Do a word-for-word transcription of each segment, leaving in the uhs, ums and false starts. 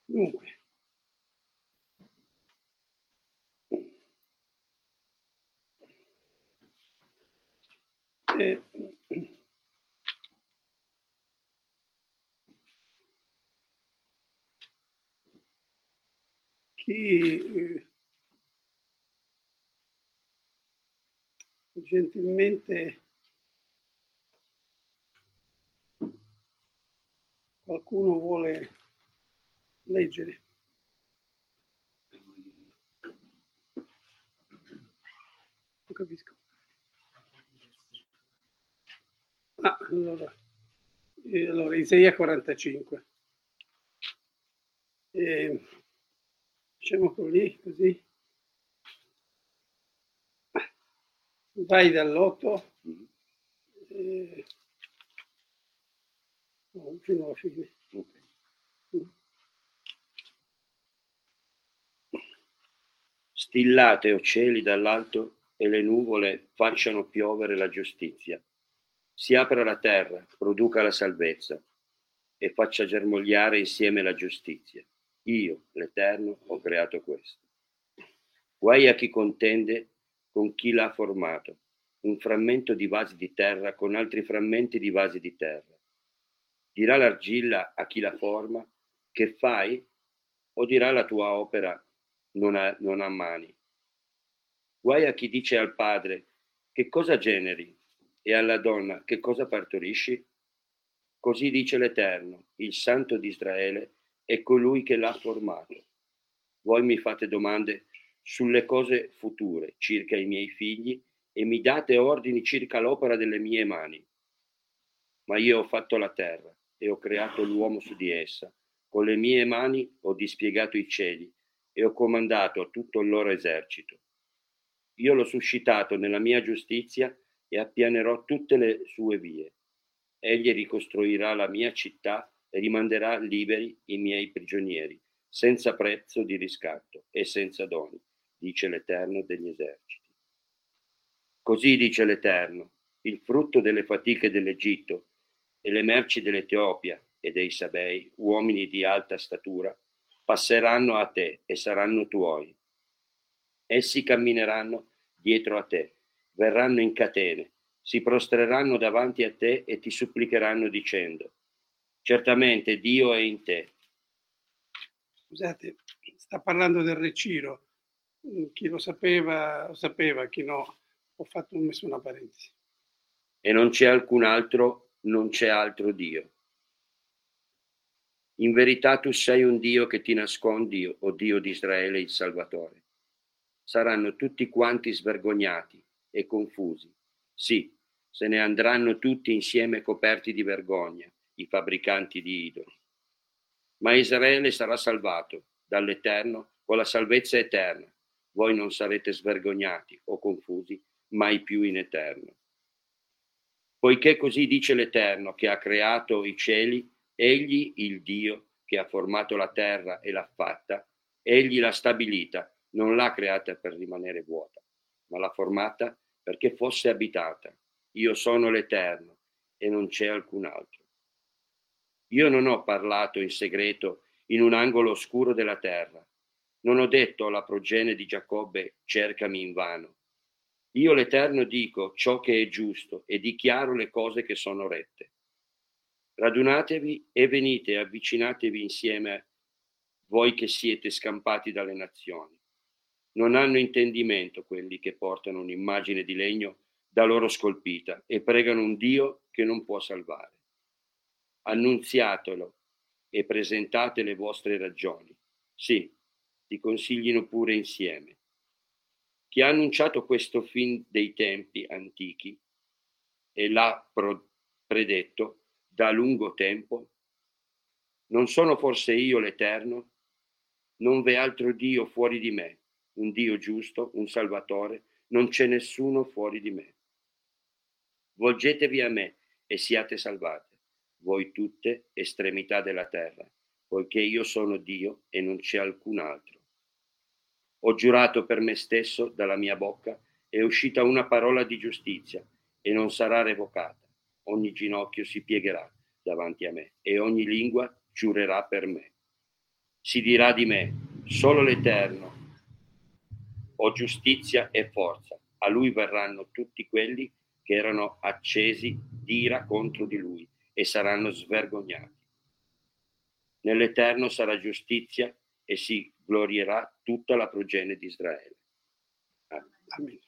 Dunque, eh, chi eh, gentilmente qualcuno vuole leggere. Non capisco. Ah, allora, eh, allora Isaia quarantacinque. Eh, Facciamo così, così. Vai dall'otto eh, no, fino alla fine. Stillate, o cieli, dall'alto, e le nuvole facciano piovere la giustizia. Si apra la terra, produca la salvezza, e faccia germogliare insieme la giustizia. Io, l'Eterno, ho creato questo. Guai a chi contende con chi l'ha formato, un frammento di vasi di terra con altri frammenti di vasi di terra. Dirà l'argilla a chi la forma, che fai? O dirà la tua opera, non ha, non ha mani. Guai a chi dice al padre, che cosa generi? E alla donna, che cosa partorisci? Così dice l'Eterno, il Santo di Israele, è colui che l'ha formato. Voi mi fate domande sulle cose future, circa i miei figli, e mi date ordini circa l'opera delle mie mani. Ma io ho fatto la terra e ho creato l'uomo su di essa. Con le mie mani ho dispiegato i cieli e ho comandato a tutto il loro esercito. Io l'ho suscitato nella mia giustizia e appianerò tutte le sue vie. Egli ricostruirà la mia città e rimanderà liberi i miei prigionieri, senza prezzo di riscatto e senza doni, dice l'Eterno degli eserciti. Così dice l'Eterno, il frutto delle fatiche dell'Egitto e le merci dell'Etiopia e dei Sabei, uomini di alta statura, passeranno a te e saranno tuoi. Essi cammineranno dietro a te, verranno in catene, si prostreranno davanti a te e ti supplicheranno dicendo, certamente Dio è in te. Scusate, sta parlando del Re Ciro. Chi lo sapeva, lo sapeva, chi no, ho fatto ho messo una parentesi. E non c'è alcun altro, non c'è altro Dio. In verità tu sei un Dio che ti nascondi, o Dio di Israele il Salvatore. Saranno tutti quanti svergognati e confusi. Sì, se ne andranno tutti insieme coperti di vergogna, i fabbricanti di idoli. Ma Israele sarà salvato dall'Eterno con la salvezza eterna. Voi non sarete svergognati o confusi mai più in eterno. Poiché così dice l'Eterno che ha creato i cieli, egli il Dio che ha formato la terra e l'ha fatta, egli l'ha stabilita, non l'ha creata per rimanere vuota, ma l'ha formata perché fosse abitata. Io sono l'Eterno e non c'è alcun altro. Io non ho parlato in segreto in un angolo oscuro della terra. Non ho detto alla progenie di Giacobbe, cercami invano. Io l'Eterno dico ciò che è giusto e dichiaro le cose che sono rette. Radunatevi e venite, avvicinatevi insieme, voi che siete scampati dalle nazioni. Non hanno intendimento quelli che portano un'immagine di legno da loro scolpita e pregano un Dio che non può salvare. Annunziatelo e presentate le vostre ragioni. Sì, ti consiglino pure insieme. Chi ha annunciato questo fin dei tempi antichi e l'ha predetto da lungo tempo? Non sono forse io l'Eterno? Non v'è altro Dio fuori di me, un Dio giusto, un Salvatore, non c'è nessuno fuori di me. Volgetevi a me e siate salvate, voi tutte estremità della terra, poiché io sono Dio e non c'è alcun altro. Ho giurato per me stesso, dalla mia bocca è uscita una parola di giustizia e non sarà revocata. Ogni ginocchio si piegherà davanti a me e ogni lingua giurerà per me. Si dirà di me, solo l'Eterno ho giustizia e forza. A lui verranno tutti quelli che erano accesi d'ira contro di lui e saranno svergognati. Nell'Eterno sarà giustizia e si glorierà tutta la progenie di Israele. Amen.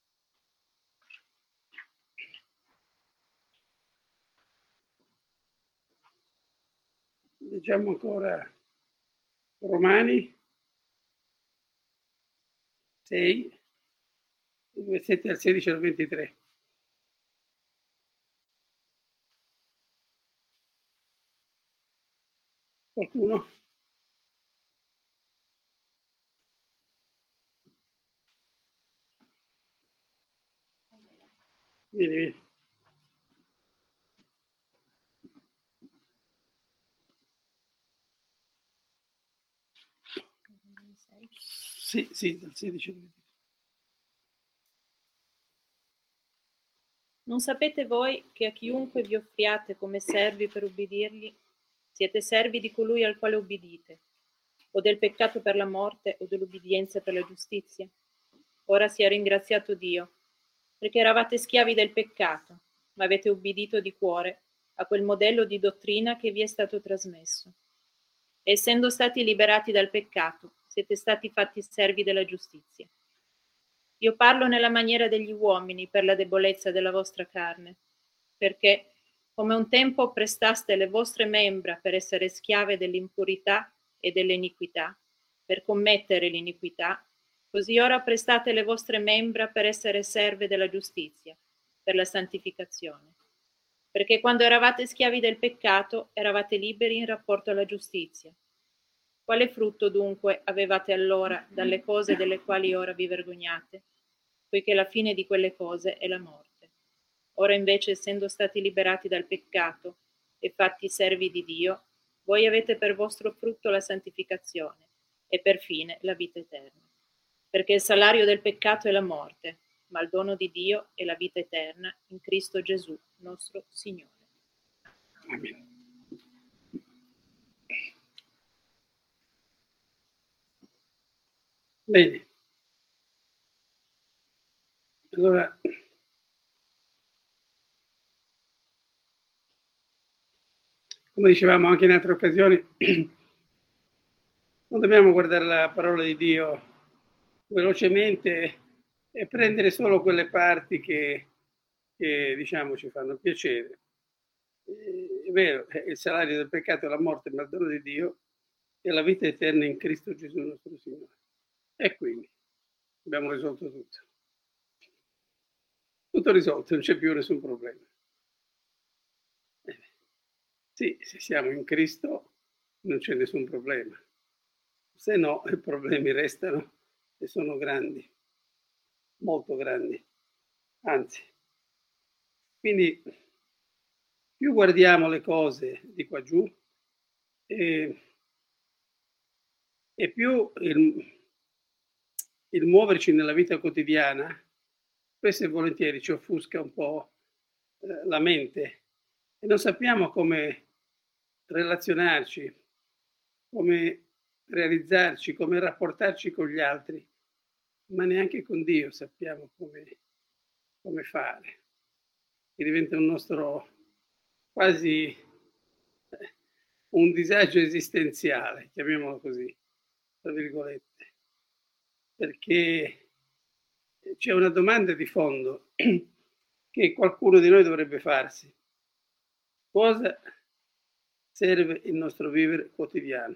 Leggiamo ancora Romani sei, versetti dal sedici al ventitré. Qualcuno? Vieni, vieni. Sì, sì, dal sedici al ventitré. Non sapete voi che a chiunque vi offriate come servi per ubbidirgli, siete servi di colui al quale ubbidite, o del peccato per la morte o dell'ubbidienza per la giustizia? Ora sia ringraziato Dio, perché eravate schiavi del peccato, ma avete ubbidito di cuore a quel modello di dottrina che vi è stato trasmesso. E essendo stati liberati dal peccato, siete stati fatti servi della giustizia. Io parlo nella maniera degli uomini per la debolezza della vostra carne, perché, come un tempo prestaste le vostre membra per essere schiave dell'impurità e dell'iniquità, per commettere l'iniquità, così ora prestate le vostre membra per essere serve della giustizia, per la santificazione. Perché quando eravate schiavi del peccato, eravate liberi in rapporto alla giustizia. Quale frutto dunque avevate allora dalle cose delle quali ora vi vergognate? Poiché la fine di quelle cose è la morte. Ora invece, essendo stati liberati dal peccato e fatti servi di Dio, voi avete per vostro frutto la santificazione e per fine la vita eterna. Perché il salario del peccato è la morte, ma il dono di Dio è la vita eterna in Cristo Gesù, nostro Signore. Amen. Bene. Allora, come dicevamo anche in altre occasioni, non dobbiamo guardare la parola di Dio velocemente e prendere solo quelle parti che, che diciamo ci fanno piacere. È vero, il salario del peccato è la morte, ma il dono di Dio è la vita eterna in Cristo Gesù nostro Signore. E quindi abbiamo risolto tutto. Tutto risolto, non c'è più nessun problema. Eh, sì, se siamo in Cristo non c'è nessun problema. Se no, i problemi restano e sono grandi, molto grandi. Anzi, quindi più guardiamo le cose di qua giù e, e più il, il muoverci nella vita quotidiana spesso e volentieri ci offusca un po' eh, la mente e non sappiamo come relazionarci, come realizzarci, come rapportarci con gli altri, ma neanche con Dio sappiamo come, come fare. Che diventa un nostro quasi un disagio esistenziale, chiamiamolo così, tra virgolette, perché c'è una domanda di fondo che qualcuno di noi dovrebbe farsi. Cosa serve il nostro vivere quotidiano?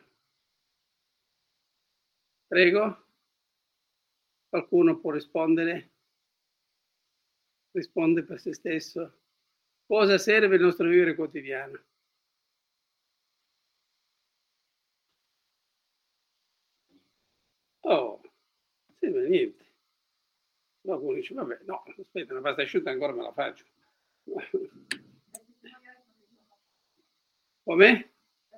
Prego? Qualcuno può rispondere? Risponde per se stesso. Cosa serve il nostro vivere quotidiano? Oh, serve niente. Qualcuno dice, vabbè, no, aspetta, una pasta asciutta ancora me la faccio. Come?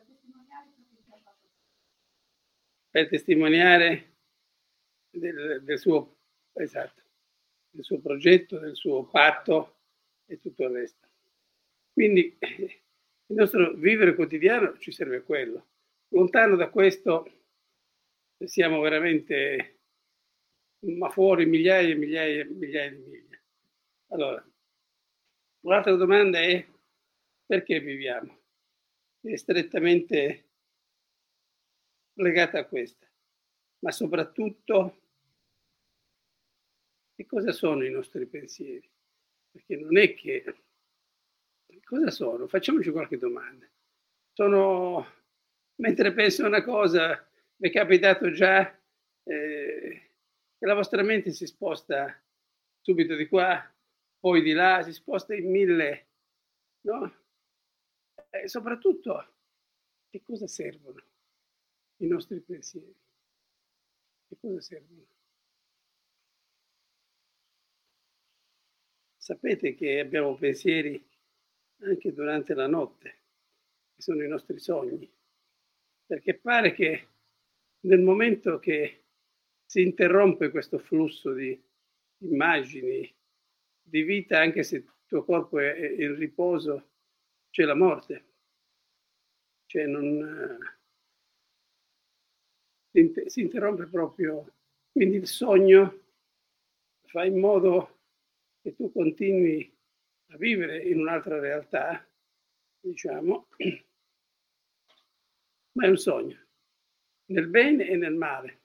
Per testimoniare del, del suo, esatto, del suo progetto, del suo patto e tutto il resto. Quindi il nostro vivere quotidiano ci serve quello. Lontano da questo, siamo veramente, ma fuori migliaia e migliaia e migliaia di miglia. Allora, un'altra domanda è: perché viviamo? È strettamente legata a questa, ma soprattutto che cosa sono i nostri pensieri? Perché non è che... Cosa sono? Facciamoci qualche domanda. Sono... Mentre penso a una cosa, mi è capitato già eh, che la vostra mente si sposta subito di qua, poi di là, si sposta in mille, no? E soprattutto, che cosa servono i nostri pensieri? Che cosa servono? Sapete che abbiamo pensieri anche durante la notte, che sono i nostri sogni, perché pare che nel momento che si interrompe questo flusso di immagini, di vita, anche se il tuo corpo è in riposo, c'è la morte. Cioè non, si interrompe proprio. Quindi il sogno fa in modo che tu continui a vivere in un'altra realtà, diciamo, ma è un sogno, nel bene e nel male.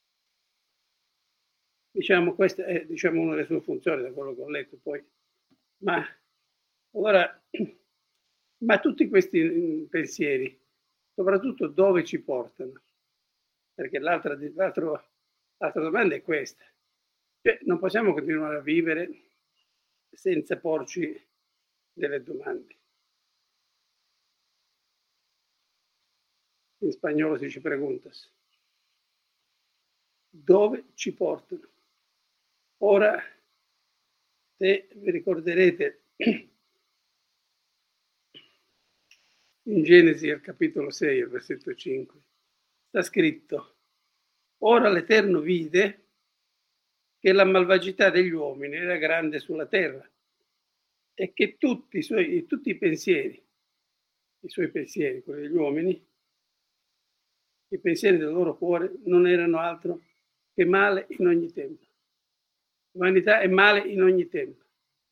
Diciamo, questa è, diciamo, una delle sue funzioni, da quello che ho letto poi. Ma allora, ma tutti questi pensieri, soprattutto dove ci portano? Perché l'altra, l'altro, l'altra domanda è questa. Cioè, non possiamo continuare a vivere senza porci delle domande. In spagnolo si dice preguntas. Dove ci portano? Ora, se vi ricorderete, in Genesi al capitolo sei, al versetto cinque, sta scritto: ora l'Eterno vide che la malvagità degli uomini era grande sulla terra e che tutti i suoi tutti i pensieri, i suoi pensieri, quelli degli uomini, i pensieri del loro cuore non erano altro che male in ogni tempo. Vanità e male in ogni tempo.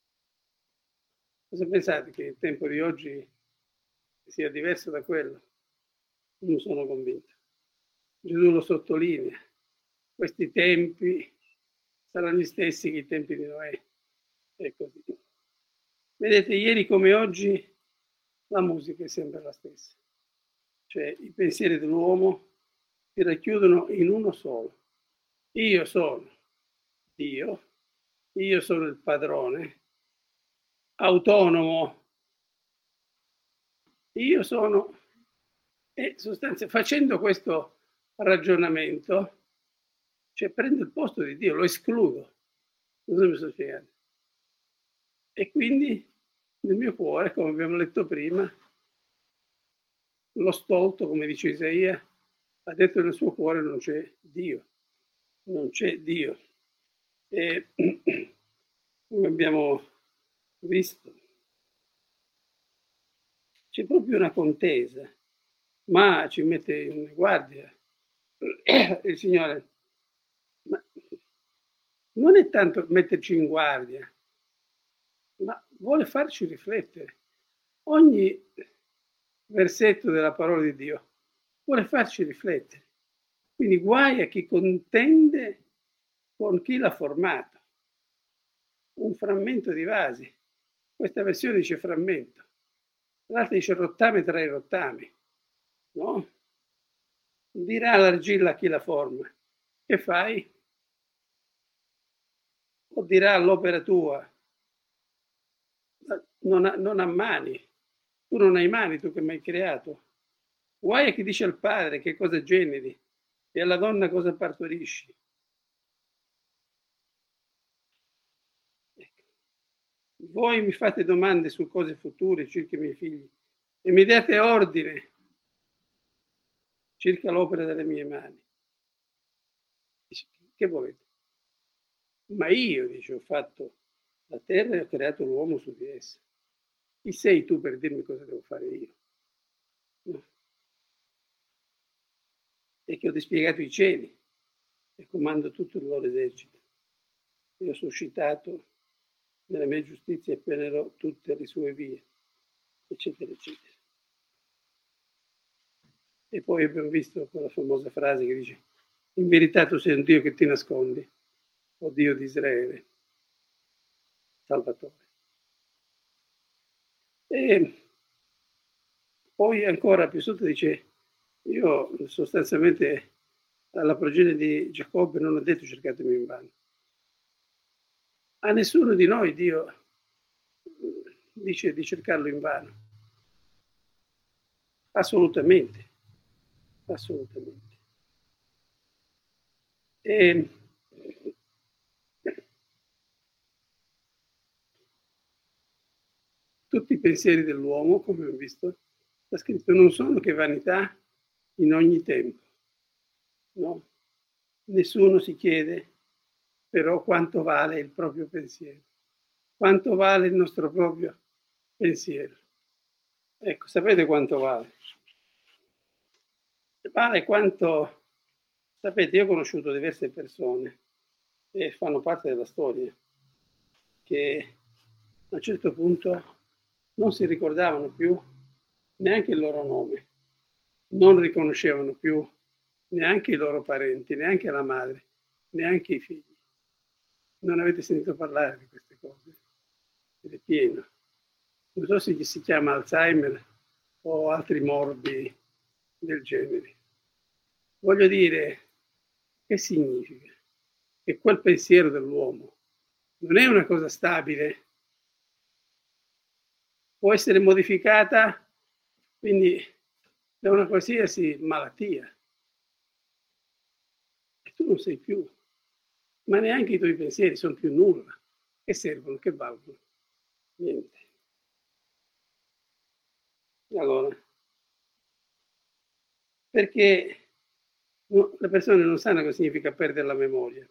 Cosa pensate, che il tempo di oggi sia diverso da quello? Non sono convinto. Gesù lo sottolinea. Questi tempi saranno gli stessi che i tempi di Noè. E così. Vedete, ieri come oggi la musica è sempre la stessa. Cioè i pensieri dell'uomo si racchiudono in uno solo. Io sono Dio, io sono il padrone, autonomo, io sono... E sostanzialmente, facendo questo ragionamento, cioè prendo il posto di Dio, lo escludo. Cosa mi sto spiegando? E quindi nel mio cuore, come abbiamo letto prima, lo stolto, come dice Isaia, ha detto che nel suo cuore non c'è Dio, non c'è Dio. E come abbiamo visto, c'è proprio una contesa, ma ci mette in guardia il Signore. Ma non è tanto metterci in guardia, ma vuole farci riflettere. Ogni versetto della parola di Dio vuole farci riflettere. Quindi guai a chi contende con chi l'ha formato. Un frammento di vasi. Questa versione dice frammento. L'altra dice rottame tra i rottami. No? Dirà l'argilla a chi la forma: che fai? O dirà all'opera tua: non ha, non ha mani, tu non hai mani, tu che mi hai creato. Guai a chi dice al padre che cosa generi e alla donna cosa partorisci. Ecco. Voi mi fate domande su cose future circa i miei figli e mi date ordine circa l'opera delle mie mani. Che volete? Ma io, dice, ho fatto la terra e ho creato l'uomo su di essa. Chi sei tu per dirmi cosa devo fare io? No. e che ho dispiegato i cieli e comando tutto il loro esercito. E ho suscitato nella mia giustizia e penerò tutte le sue vie, eccetera, eccetera. E poi abbiamo visto quella famosa frase che dice: in verità tu sei un Dio che ti nascondi, o Dio di Israele, Salvatore. E poi ancora più sotto dice: io sostanzialmente alla progenie di Giacobbe non ho detto cercatemi invano. A nessuno di noi Dio dice di cercarlo invano. Assolutamente. Assolutamente. E tutti i pensieri dell'uomo, come abbiamo visto, sta scritto, non sono che vanità in ogni tempo. No? Nessuno si chiede però quanto vale il proprio pensiero, quanto vale il nostro proprio pensiero. Ecco, sapete quanto vale? Vale quanto, sapete, io ho conosciuto diverse persone e fanno parte della storia che a un certo punto non si ricordavano più neanche il loro nome, non riconoscevano più neanche i loro parenti, neanche la madre, neanche i figli. Non avete sentito parlare di queste cose? Ed è pieno. Non so se gli si chiama Alzheimer o altri morbi del genere. Voglio dire, che significa? Che quel pensiero dell'uomo non è una cosa stabile, può essere modificata, quindi da una qualsiasi malattia. E tu non sei più, ma neanche i tuoi pensieri sono più nulla. Che servono? Che valgono? Niente. Allora, perché no, le persone non sanno cosa significa perdere la memoria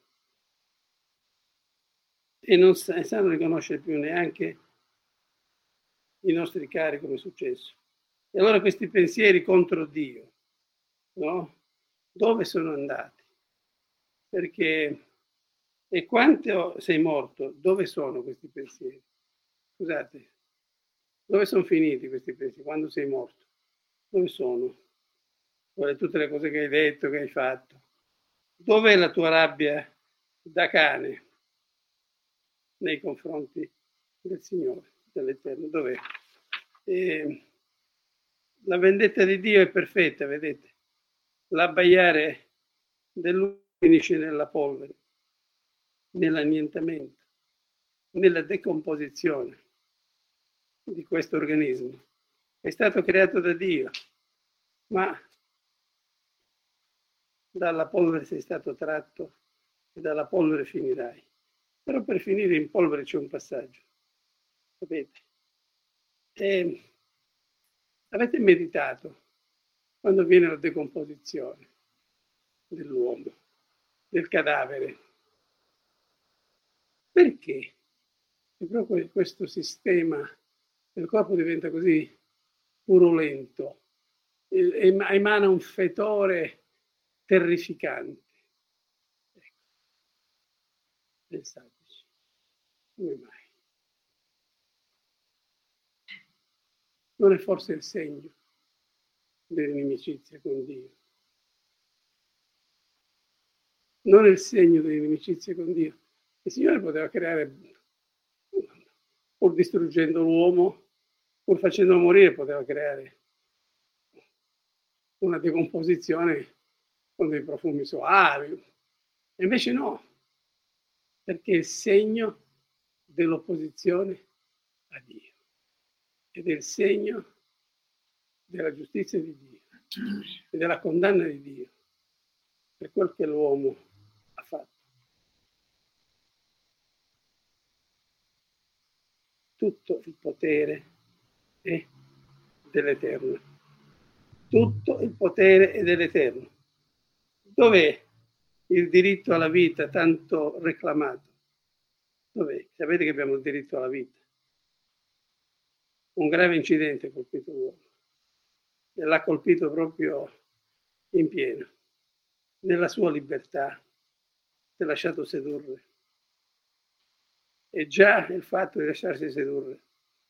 e non sanno riconoscere più neanche i nostri cari come è successo. E allora questi pensieri contro Dio, no? Dove sono andati? Perché, e quanto sei morto, dove sono questi pensieri? Scusate, dove sono finiti questi pensieri? Quando sei morto? Dove sono? Dove tutte le cose che hai detto, che hai fatto? Dov'è la tua rabbia da cane nei confronti del Signore, dell'Eterno? Dov'è? E la vendetta di Dio è perfetta, vedete? L'abbaiare dell'uomo finisce nella polvere, nell'annientamento, nella decomposizione di questo organismo. È stato creato da Dio, ma dalla polvere sei stato tratto e dalla polvere finirai. Però per finire in polvere c'è un passaggio, sapete? E avete meditato quando viene la decomposizione dell'uomo, del cadavere? Perché? E proprio questo sistema del corpo diventa così purulento, emana un fetore terrificante. Ecco. Pensateci, come mai? Non è forse il segno dell'inimicizia con Dio? Non è il segno dell'inimicizia con Dio. Il Signore poteva creare, pur distruggendo l'uomo, pur facendolo morire, poteva creare una decomposizione con dei profumi soavi. E invece no, perché è il segno dell'opposizione a Dio ed è il segno della giustizia di Dio e della condanna di Dio per quel che l'uomo ha fatto. Tutto il potere è dell'Eterno. Tutto il potere è dell'Eterno. Dov'è il diritto alla vita tanto reclamato? Dov'è? Sapete che abbiamo il diritto alla vita. Un grave incidente ha colpito l'uomo e l'ha colpito proprio in pieno. nella sua libertà, si è lasciato sedurre. E già il fatto di lasciarsi sedurre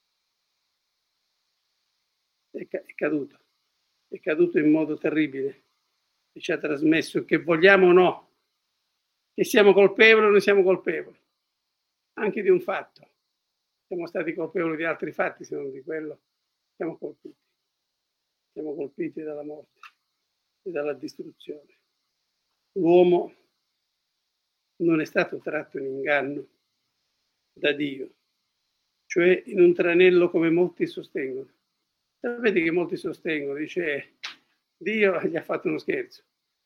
è, ca- è caduto, è caduto in modo terribile e ci ha trasmesso che vogliamo o no, che siamo colpevoli o non siamo colpevoli, anche di un fatto. Siamo stati colpevoli di altri fatti, se non di quello siamo colpiti. Siamo colpiti dalla morte e dalla distruzione. L'uomo non è stato tratto in inganno da Dio, cioè in un tranello come molti sostengono. Sapete che molti sostengono, dice Dio gli ha fatto uno scherzo,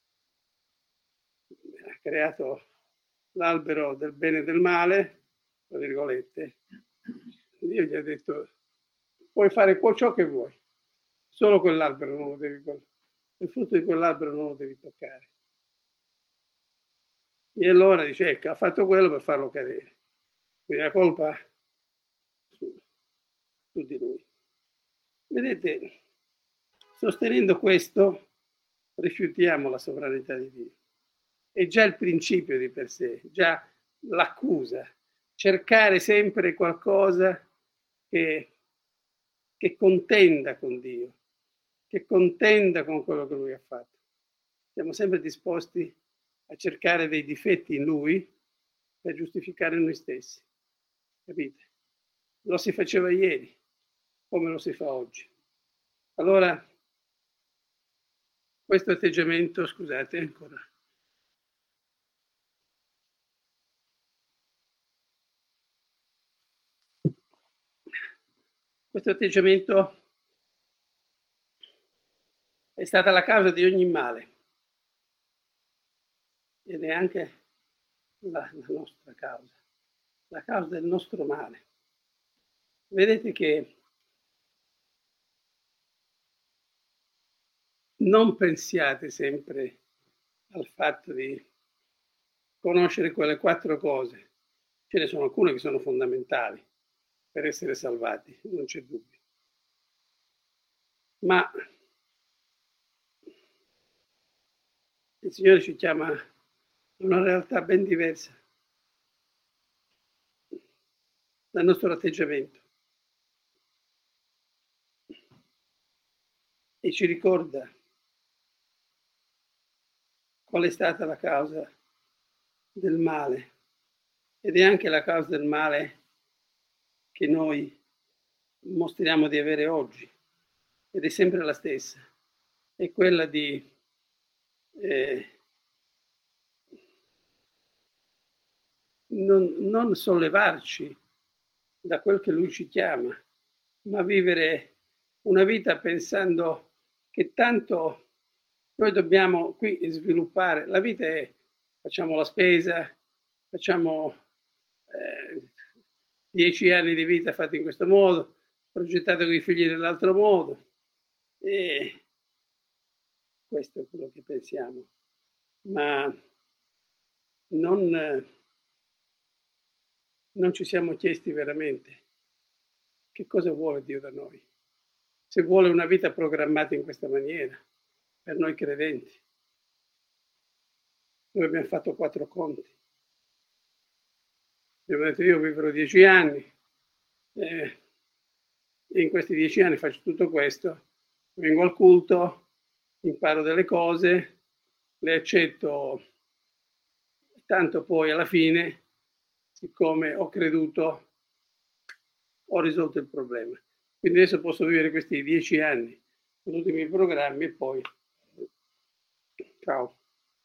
ha creato l'albero del bene e del male, tra virgolette, Dio gli ha detto puoi fare ciò che vuoi, solo quell'albero non lo devi, il frutto di quell'albero non lo devi toccare. E allora dice, ecco, ha fatto quello per farlo cadere. Quindi la colpa su, su di lui. Vedete, sostenendo questo, rifiutiamo la sovranità di Dio. È già il principio di per sé, già l'accusa, cercare sempre qualcosa che, che contenda con Dio, che contenda con quello che Lui ha fatto. Siamo sempre disposti a cercare dei difetti in Lui per giustificare noi stessi. Capite? Lo si faceva ieri, come lo si fa oggi. Allora, questo atteggiamento, scusate ancora. Questo atteggiamento è stata la causa di ogni male ed è anche la, la nostra causa, la causa del nostro male. Vedete che non pensiate sempre al fatto di conoscere quelle quattro cose. Ce ne sono alcune che sono fondamentali per essere salvati, non c'è dubbio. Ma il Signore ci chiama a una realtà ben diversa dal nostro atteggiamento e ci ricorda qual è stata la causa del male ed è anche la causa del male che noi mostriamo di avere oggi ed è sempre la stessa, è quella di eh, non, non sollevarci da quel che Lui ci chiama, ma vivere una vita pensando che tanto noi dobbiamo qui sviluppare. La vita è facciamo la spesa, facciamo eh, dieci anni di vita fatti in questo modo, progettato con i figli nell'altro modo. E questo è quello che pensiamo. Ma non, non ci siamo chiesti veramente che cosa vuole Dio da noi. Se vuole una vita programmata in questa maniera, per noi credenti. Noi abbiamo fatto quattro conti. Abbiamo detto io vivrò dieci anni eh, e in questi dieci anni faccio tutto questo, vengo al culto, imparo delle cose, le accetto, tanto poi alla fine, siccome ho creduto, ho risolto il problema. Quindi adesso posso vivere questi dieci anni con tutti i miei programmi e poi ciao.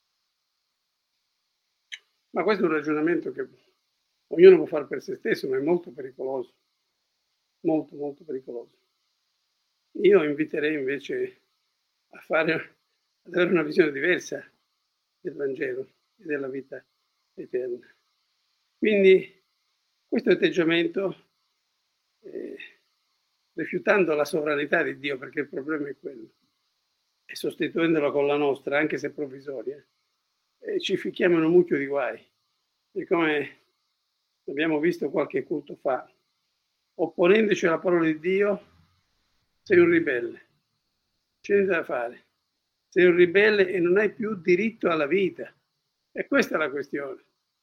Ma questo è un ragionamento che ognuno può fare per se stesso, ma è molto pericoloso, molto molto pericoloso. Io inviterei invece a fare, ad avere una visione diversa del Vangelo e della vita eterna. Quindi questo atteggiamento, eh, rifiutando la sovranità di Dio, perché il problema è quello, e sostituendola con la nostra, anche se provvisoria, eh, ci ficchiamo in un mucchio di guai. E come abbiamo visto qualche culto fa, opponendoci alla parola di Dio, sei un ribelle, c'è niente da fare. sei un ribelle e non hai più diritto alla vita. E questa è la questione.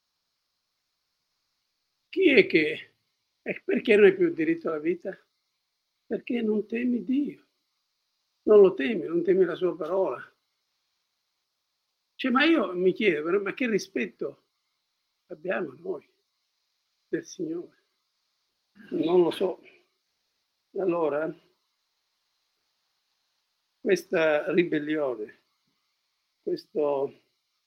Chi è che... E perché non hai più diritto alla vita? Perché non temi Dio. Non lo temi, non temi la sua parola. Cioè, ma io mi chiedo, ma che rispetto abbiamo noi del Signore? Non lo so. Allora, questa ribellione, questo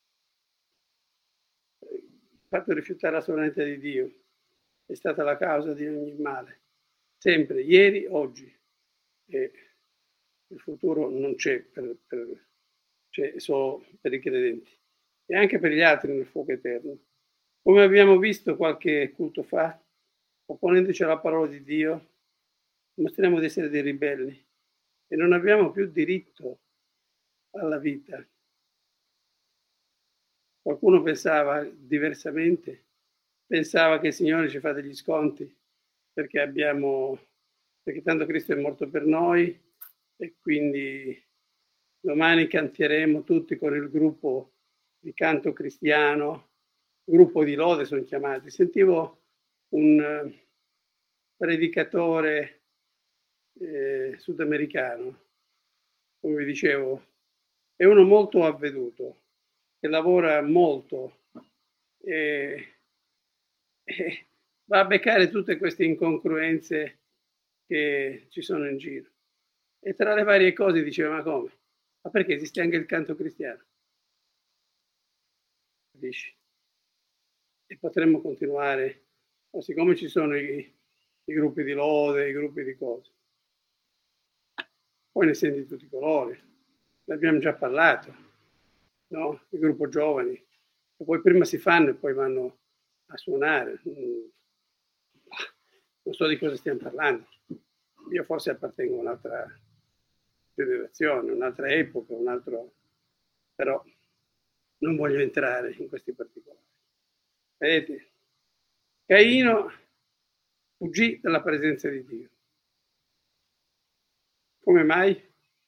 fatto rifiutare la sovranità di Dio è stata la causa di ogni male. Sempre, ieri, oggi. E il futuro non c'è, per, per, c'è solo per i credenti. E anche per gli altri nel fuoco eterno. Come abbiamo visto qualche culto fa, opponendoci alla parola di Dio, mostriamo di essere dei ribelli e non abbiamo più diritto alla vita. Qualcuno pensava diversamente, pensava che il Signore ci fa degli sconti perché abbiamo, perché tanto Cristo è morto per noi e quindi domani canteremo tutti con il gruppo di canto cristiano, gruppo di lode sono chiamati. Sentivo un predicatore eh, sudamericano, come vi dicevo, è uno molto avveduto, che lavora molto e, e va a beccare tutte queste incongruenze che ci sono in giro. E tra le varie cose diceva, ma come? Ma perché esiste anche il canto cristiano? Capisci? E potremmo continuare, o siccome ci sono i, i gruppi di lode, i gruppi di cose. Poi ne senti di tutti i colori, ne abbiamo già parlato, no? Il gruppo giovani, e poi prima si fanno e poi vanno a suonare. Non so di cosa stiamo parlando. Io forse appartengo a un'altra generazione, un'altra epoca, un altro... però non voglio entrare in questi particolari. Vedete? Caino fuggì dalla presenza di Dio. Come mai?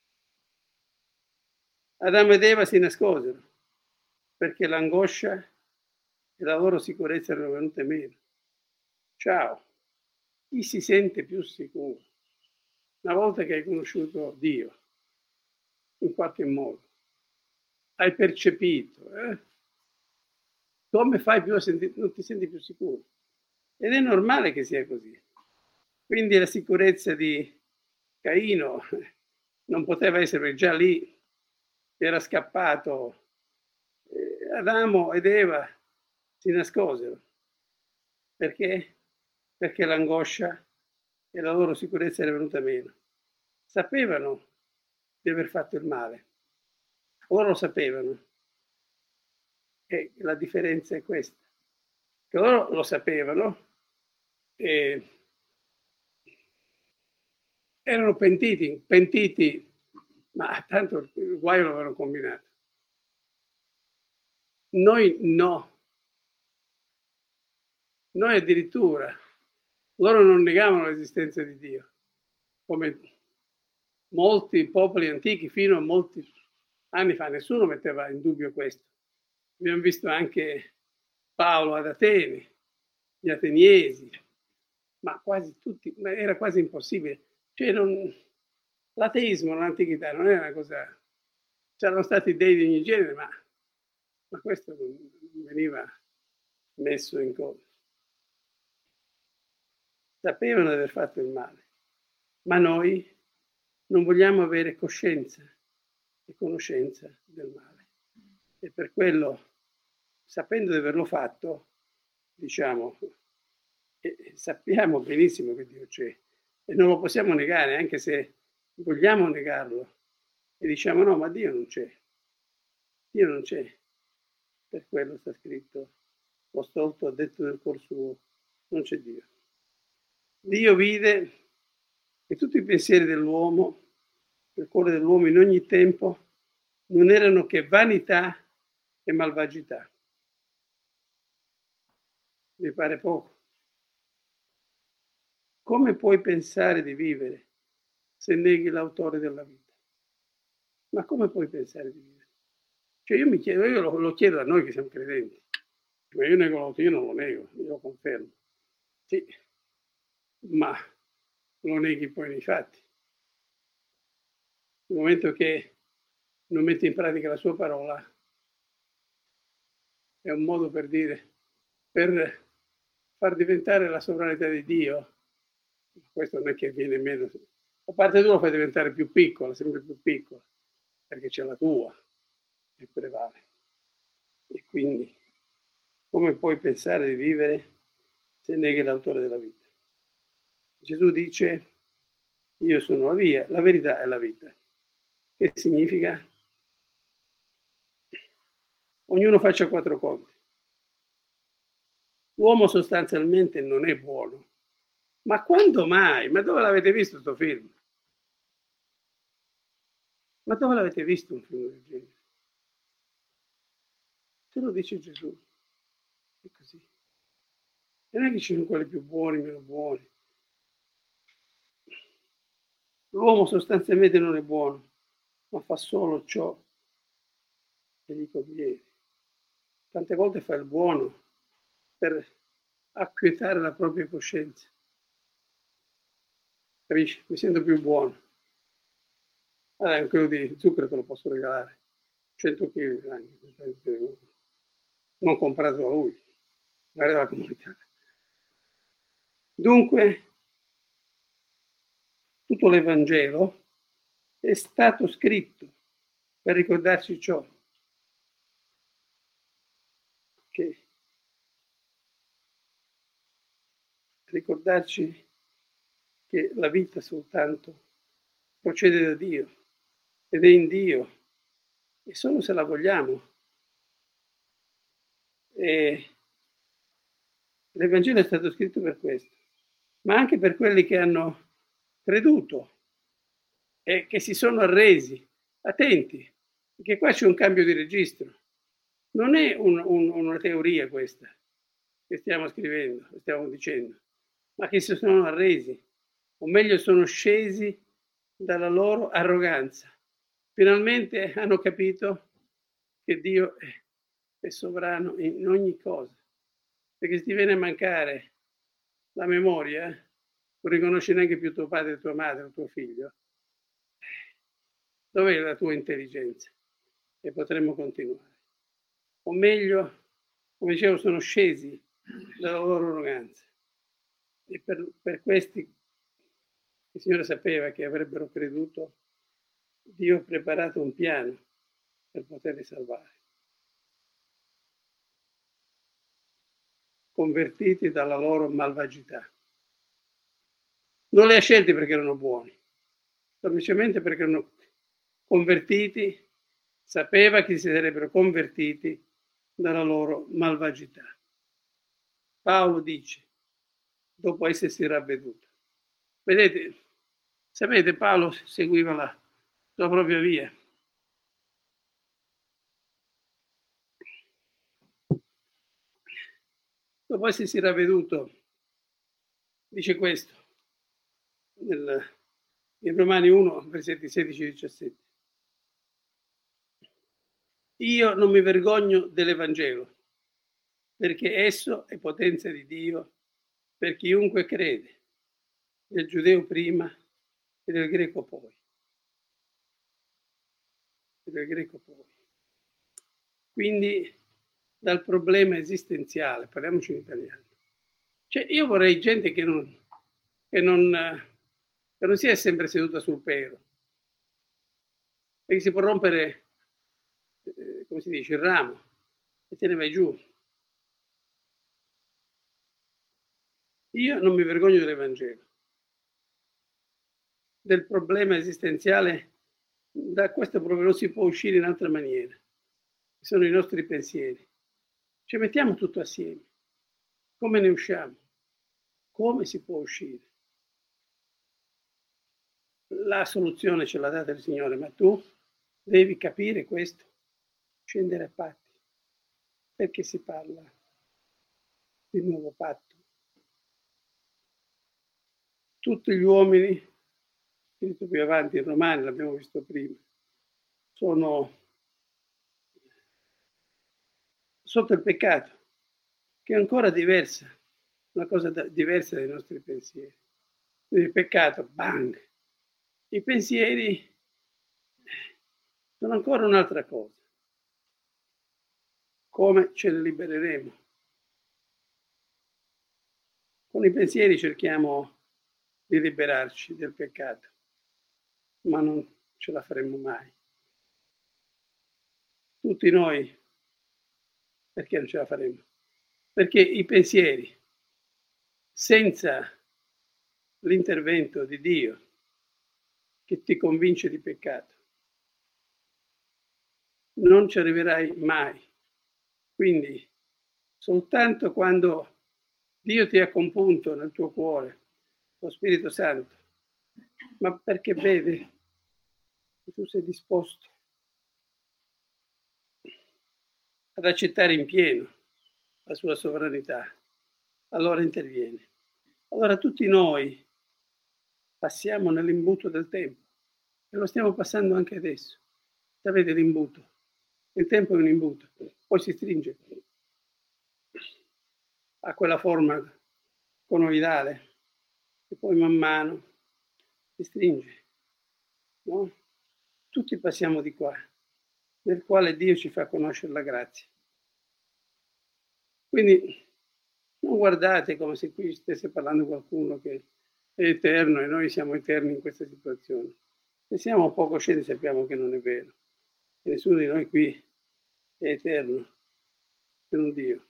Adamo ed Eva si nascosero perché l'angoscia e la loro sicurezza erano venute meno. Ciao, chi si sente più sicuro? Una volta che hai conosciuto Dio, in qualche modo, hai percepito, eh? Come fai più a sentire, non ti senti più sicuro? Ed è normale che sia così. Quindi la sicurezza di Caino non poteva essere, già lì era scappato. Adamo ed Eva si nascosero. Perché? Perché l'angoscia e la loro sicurezza era venuta meno. Sapevano di aver fatto il male. Loro lo sapevano. E la differenza è questa. Che loro lo sapevano e erano pentiti, pentiti, ma tanto il guaio l'avevano combinato. Noi no. Noi addirittura, loro non negavano l'esistenza di Dio, come molti popoli antichi fino a molti anni fa, nessuno metteva in dubbio questo. Abbiamo visto anche Paolo ad Atene, gli ateniesi, ma quasi tutti, ma era quasi impossibile. Cioè non, l'ateismo nell'antichità non era una cosa, c'erano stati dei di ogni genere, ma, ma questo non veniva messo in conto. Sapevano di aver fatto il male, ma noi non vogliamo avere coscienza e conoscenza del male. E per quello, sapendo di averlo fatto, diciamo, e sappiamo benissimo che Dio c'è e non lo possiamo negare, anche se vogliamo negarlo. E diciamo no, ma Dio non c'è. Dio non c'è. Per quello sta scritto, lo stolto ha detto nel cuor suo, non c'è Dio. Dio vide che tutti i pensieri dell'uomo, del cuore dell'uomo in ogni tempo, non erano che vanità e malvagità. Vi pare poco? Come puoi pensare di vivere se neghi l'autore della vita? Ma come puoi pensare di vivere? Cioè io mi chiedo, io lo, lo chiedo a noi che siamo credenti, ma io nego, io non lo nego, io lo confermo. Sì, ma lo neghi poi nei fatti. Nel momento che non metti in pratica la sua parola, è un modo per dire, per far diventare la sovranità di Dio, questo non è che viene meno, a parte tu lo fai diventare più piccola, sempre più piccola, perché c'è la tua che prevale. E quindi come puoi pensare di vivere se neghi l'autore della vita? Gesù dice, io sono la via, la verità è la vita. Che significa? Ognuno faccia quattro conti. L'uomo sostanzialmente non è buono. Ma quando mai? Ma dove l'avete visto questo film? Ma dove l'avete visto un film del genere? Te lo dice Gesù. È così. Non è che ci sono quelli più buoni, meno buoni. L'uomo sostanzialmente non è buono, ma fa solo ciò che gli conviene. Tante volte fa il buono per acquietare la propria coscienza. Capisci? Mi sento più buono. Allora, un chilo di zucchero te lo posso regalare. cento chili anche. Non comprato da lui, magari dalla comunità. Dunque, tutto l'Evangelo è stato scritto per ricordarci ciò, che ricordarci che la vita soltanto procede da Dio ed è in Dio e solo se la vogliamo. E l'Evangelo è stato scritto per questo, ma anche per quelli che hanno creduto e che si sono arresi. Attenti, perché qua c'è un cambio di registro. Non è un, un, una teoria questa che stiamo scrivendo, stiamo dicendo, ma che si sono arresi, o meglio sono scesi dalla loro arroganza. Finalmente hanno capito che Dio è, è sovrano in ogni cosa, perché se ti viene a mancare la memoria, non riconosci neanche più tuo padre, tua madre o tuo figlio, dov'è la tua intelligenza? E potremmo continuare. O meglio, come dicevo, sono scesi dalla loro arroganza. E per, per questi il Signore sapeva che avrebbero creduto, Dio ha preparato un piano per poterli salvare. Convertiti dalla loro malvagità. Non li ha scelti perché erano buoni, semplicemente perché erano convertiti, sapeva che si sarebbero convertiti dalla loro malvagità. Paolo dice, dopo essersi ravveduto. Vedete, sapete, Paolo seguiva la sua propria via. Dopo essersi ravveduto, dice questo, nel, in Romani uno, versetti sedici e diciassette. Io non mi vergogno dell'Evangelo, perché esso è potenza di Dio per chiunque crede, del giudeo prima e del greco poi. E del greco poi. Quindi dal problema esistenziale, parliamoci in italiano. Cioè io vorrei gente che non, che non, che non sia sempre seduta sul pero, perché si può rompere, eh, come si dice, il ramo e te ne vai giù. Io non mi vergogno dell'Evangelo, del problema esistenziale, da questo problema non si può uscire in altra maniera, sono i nostri pensieri. Ci mettiamo tutto assieme, come ne usciamo? Come si può uscire? La soluzione ce l'ha data il Signore, ma tu devi capire questo, scendere a patti, perché si parla di nuovo patto. Tutti gli uomini, scritto più avanti in Romani, l'abbiamo visto prima, sono sotto il peccato, che è ancora diversa, una cosa da, diversa dai nostri pensieri. Quindi il peccato, bang! I pensieri sono ancora un'altra cosa. Come ce ne libereremo? Con i pensieri cerchiamo di liberarci del peccato, ma non ce la faremo mai. Tutti noi, perché non ce la faremo? Perché i pensieri, senza l'intervento di Dio che ti convince di peccato, non ci arriverai mai. Quindi soltanto quando Dio ti ha compunto nel tuo cuore, lo Spirito Santo, ma perché vede che tu sei disposto ad accettare in pieno la sua sovranità, allora interviene. Allora tutti noi passiamo nell'imbuto del tempo e lo stiamo passando anche adesso. Sapete l'imbuto? Il tempo è un imbuto, poi si stringe a quella forma conoidale e poi man mano si stringe, no? Tutti passiamo di qua, nel quale Dio ci fa conoscere la grazia. Quindi non guardate come se qui stesse parlando qualcuno che è eterno e noi siamo eterni in questa situazione. Se siamo poco coscienti sappiamo che non è vero. E nessuno di noi qui è eterno, se non Dio.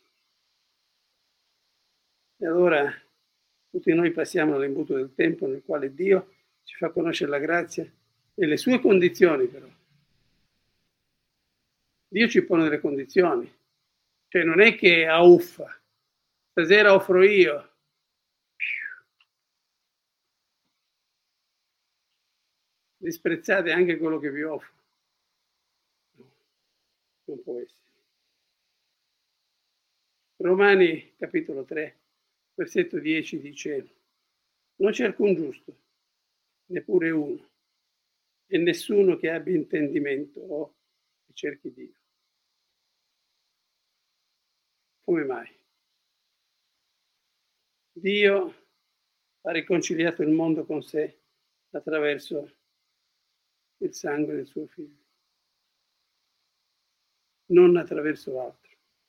E allora tutti noi passiamo all'imbuto del tempo nel quale Dio ci fa conoscere la grazia e le sue condizioni però. Dio ci pone delle condizioni, cioè non è che a uffa, stasera offro io. Disprezzate anche quello che vi offro. No, non può essere. Romani capitolo tre, versetto dieci dice: non c'è alcun giusto, neppure uno, e nessuno che abbia intendimento o che cerchi Dio. Come mai? Dio ha riconciliato il mondo con sé attraverso il sangue del suo figlio, non attraverso altro.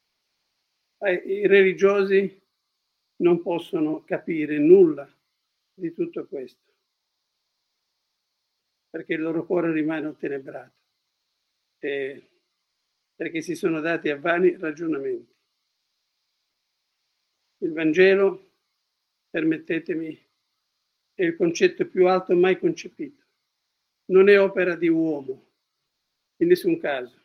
I religiosi non possono capire nulla di tutto questo, perché il loro cuore rimane ottenebrato, e perché si sono dati a vani ragionamenti. Il Vangelo, permettetemi, è il concetto più alto mai concepito. Non è opera di uomo, in nessun caso.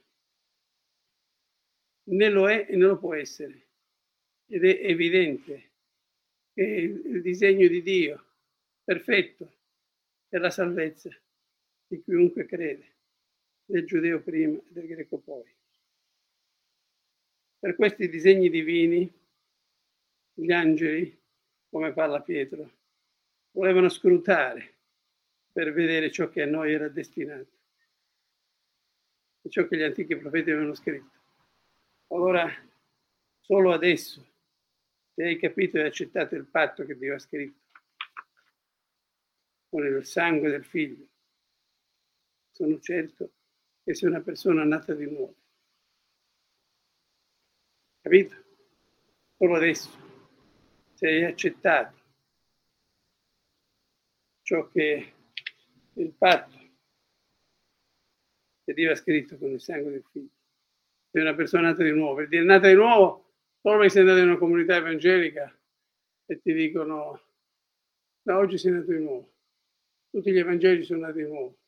Né lo è e né lo può essere. Ed è evidente che il disegno di Dio, perfetto, è la salvezza di chiunque crede, del giudeo prima e del greco poi. Per questi disegni divini, gli angeli, come parla Pietro, volevano scrutare per vedere ciò che a noi era destinato, e ciò che gli antichi profeti avevano scritto. Allora, solo adesso, se hai capito e accettato il patto che Dio ha scritto, con il sangue del figlio, sono certo che sei una persona nata di nuovo. Capito? Solo adesso, se hai accettato ciò che il patto che Dio ha scritto con il sangue del figlio, sei una persona nata di nuovo. Per dire nata di nuovo, solo perché sei nato in una comunità evangelica e ti dicono: da oggi sei nato di nuovo. Tutti gli evangelici sono nati di nuovo.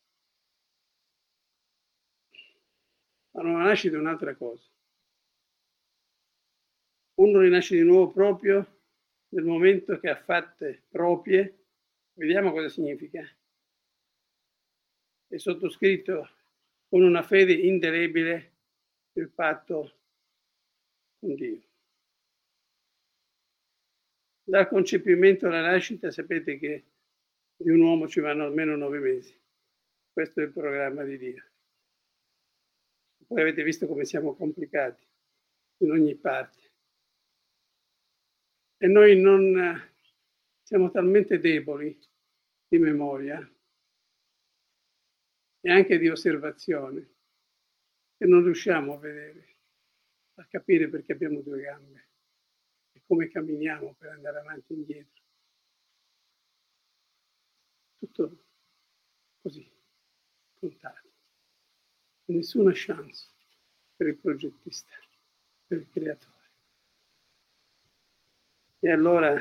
Ma non nasce da un'altra cosa. Uno rinasce di nuovo proprio nel momento che ha fatte proprie. Vediamo cosa significa. È sottoscritto con una fede indelebile il patto con Dio. Dal concepimento alla nascita sapete che di un uomo ci vanno almeno nove mesi. Questo è il programma di Dio. Voi avete visto come siamo complicati in ogni parte. E noi non siamo talmente deboli di memoria e anche di osservazione che non riusciamo a vedere, a capire perché abbiamo due gambe e come camminiamo per andare avanti e indietro. Tutto così, contato. Nessuna chance per il progettista, per il creatore. E allora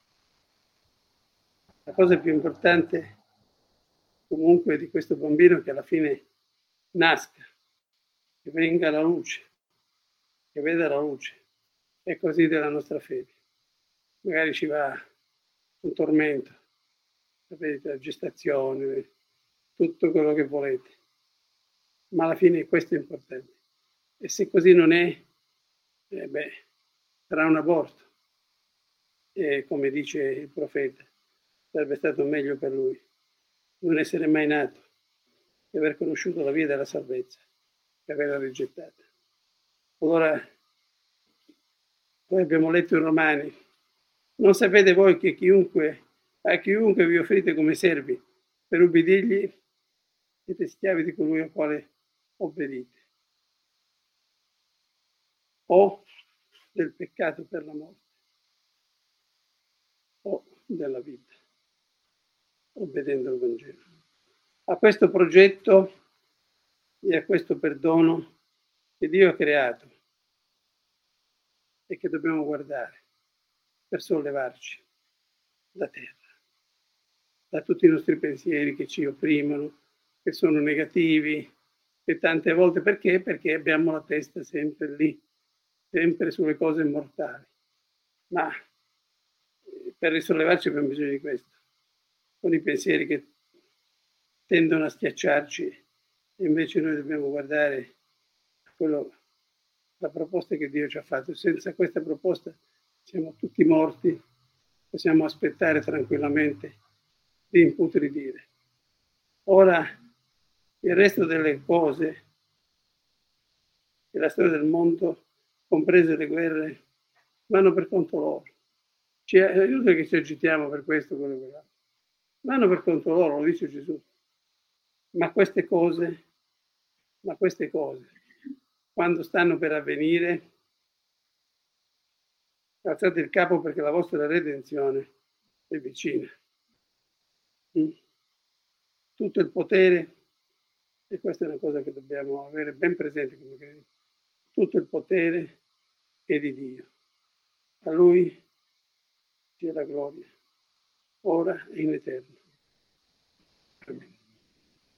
la cosa più importante comunque di questo bambino è che alla fine nasca, che venga la luce, che veda la luce. È così della nostra fede. Magari ci va un tormento, sapete, la gestazione, tutto quello che volete, ma alla fine questo è importante. E se così non è, eh beh, sarà un aborto. E come dice il profeta, sarebbe stato meglio per lui non essere mai nato e aver conosciuto la via della salvezza e averla rigettata. Allora, noi abbiamo letto in Romani, non sapete voi che chiunque, a chiunque vi offrite come servi per ubbidirgli, siete schiavi di colui al quale obbedite, o del peccato per la morte, o della vita, obbedendo al Vangelo. A questo progetto e a questo perdono che Dio ha creato e che dobbiamo guardare per sollevarci da terra, da tutti i nostri pensieri che ci opprimono, che sono negativi, e tante volte perché? Perché abbiamo la testa sempre lì, sempre sulle cose mortali. Ma per risollevarci abbiamo bisogno di questo, con i pensieri che tendono a schiacciarci, e invece noi dobbiamo guardare a quello, la proposta che Dio ci ha fatto. Senza questa proposta siamo tutti morti, possiamo aspettare tranquillamente di imputridire. Ora, il resto delle cose e la storia del mondo, comprese le guerre, vanno per conto loro. Ci è aiuto che ci agitiamo per questo, quello che va. Vanno per conto loro, lo dice Gesù. Ma queste cose, ma queste cose, quando stanno per avvenire, alzate il capo perché la vostra redenzione è vicina. Tutto il potere, e questa è una cosa che dobbiamo avere ben presente come credenti, tutto il potere è di Dio. A Lui sia la gloria, ora e in eterno. Amen.